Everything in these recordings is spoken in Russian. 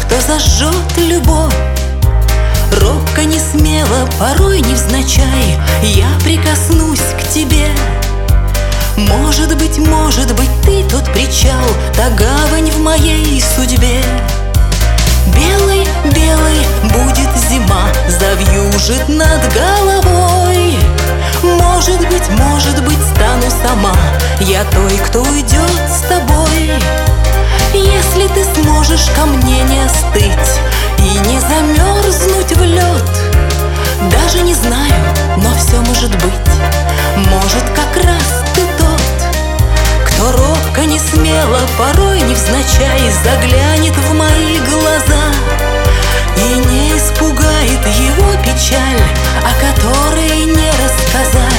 кто зажжет любовь. Робко, не смело, порой невзначай я прикоснусь к тебе. Может быть, ты тот причал, та гавань в моей судьбе. Белой, белой будет зима, завьюжит над головой. Может быть, стану сама я той, кто уйдет с тобой. Если ты сможешь ко мне не остыть и не замерзнуть в лед. Даже не знаю, но все может быть. Может, как раз ты тот, кто робко, не смело, порой невзначай заглянет в мои глаза и не испугает его печаль, о которой не рассказать.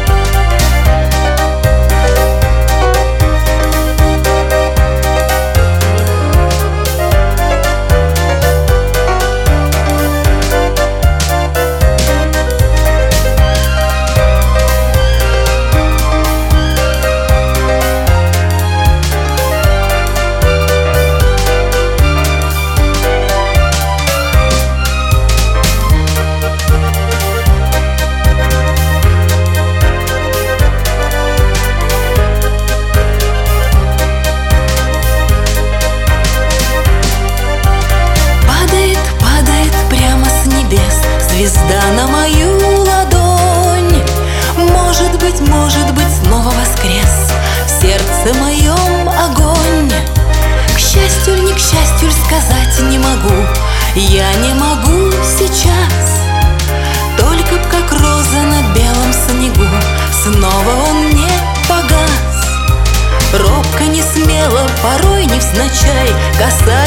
Звезда на мою ладонь. Может быть, снова воскрес в сердце моем огонь. К счастью или не к счастью, сказать не могу. Я не могу сейчас. Только б как роза на белом снегу снова он не погас. Робко, не смело, порой невзначай касаясь